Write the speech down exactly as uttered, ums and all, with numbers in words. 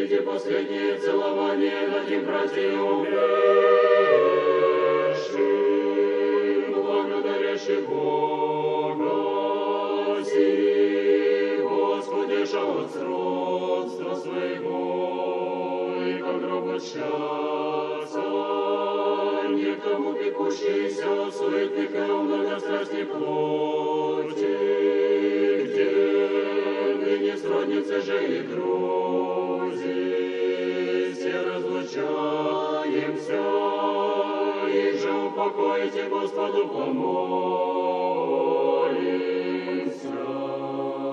примите последнее целование, дадим братьям умершим, благодарящих Бога, си, Господи, от сродства своего, и ко гробу счастья, никому пекущийся суетных и многострастной плоти, где ныне сродницы же и друзья, все разлучаемся, и же упокоите Господу помолимся.